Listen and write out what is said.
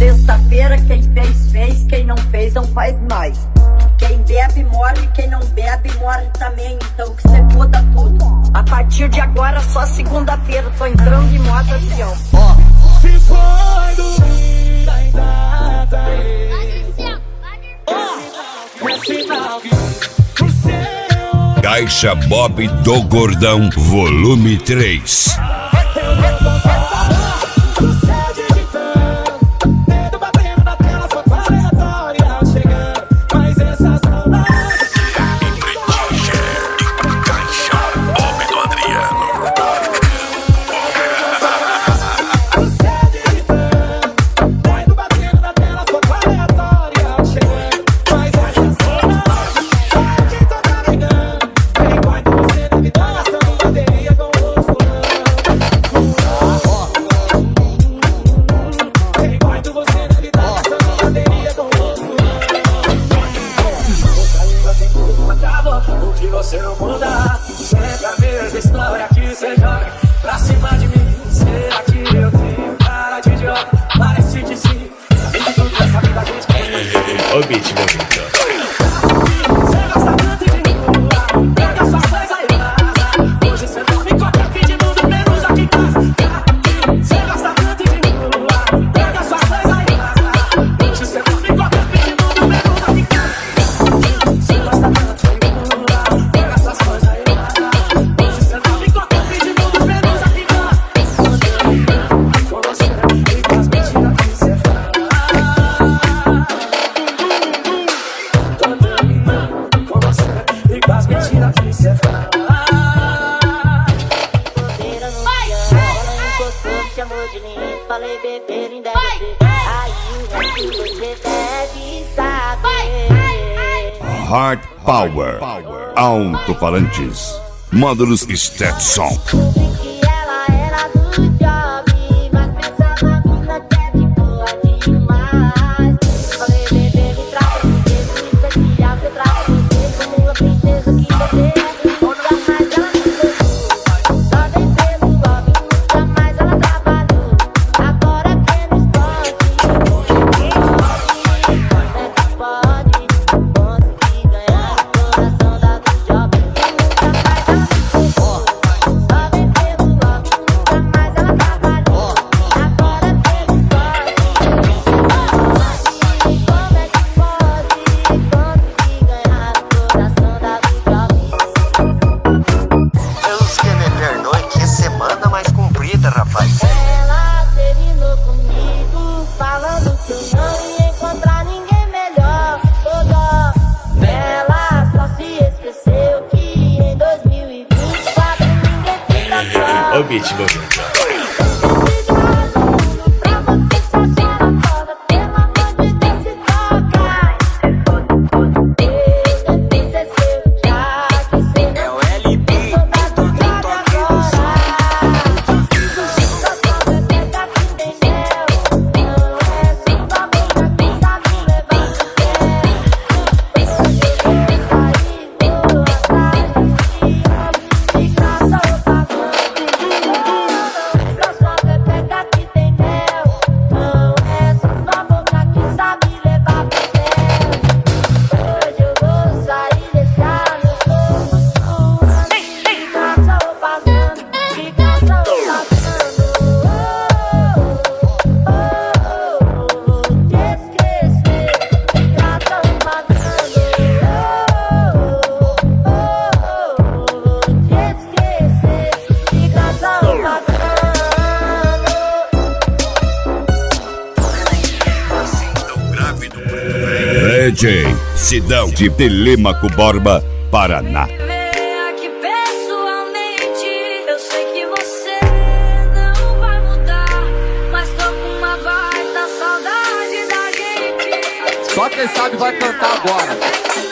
Sexta-feira quem fez, fez, quem não fez, não faz mais. Quem bebe morre, quem não bebe morre também. Então que cê foda tudo. A partir de agora só segunda-feira, tô entrando em modo avião. Se foi dormir, ainda tá aí. É sinal que o seu Caixa Bob do Gordão, volume 3. Você não muda, sempre a mesma história que você joga pra cima de mim. Será que eu tenho cara de idiota? Parece que sim. A gente tudo nessa vida a gente quer. Ô, beat, meu filho. Você gosta tanto de mim, pega sua coisa e vaza. Hoje você não me conta de tudo menos aqui em casa. Você gosta tanto de mim, pega sua coisa e vaza. Hoje você não me conta de tudo menos aqui em casa. Você gosta tanto de mim. Falei beber em deve ser. Aí você deve saber. Hard Power, alto-falantes, módulos Stetson. Descobri que ela era do job, mas pensava na mina que é de boa demais. Falei beber me trata porque isso especial. Que eu trato você como uma princesa que você é. Nunca mais ela me gostou. Só vem pelo lobby, nunca mais ela trabalhou. Agora quer no esporte. Consegui ganhar o coração da do job. Nunca mais ela me gostou. Só vem pelo lobby, nunca mais ela trabalhou. Agora quer no esporte. Como é que pode? Consegui ganhar o coração da do job. Deus que me perdoe, que semana mais comprida, rapaz. Ela terminou comigo, falando que eu não ia encontrar ninguém melhor. Toda ela só se esqueceu que em 2024 ninguém fica só. Ô, beat, meu filho. Pra você se achar foda, pelo amor de Deus se toca. Eu tentei ser seu, já que cê não É o LB, sou da do job agora. DJ Sidão de Telêmaco Borba, Paraná. Aqui pessoalmente, eu sei que você não vai mudar, mas tô com uma baita saudade da gente. Só quem sabe vai cantar agora.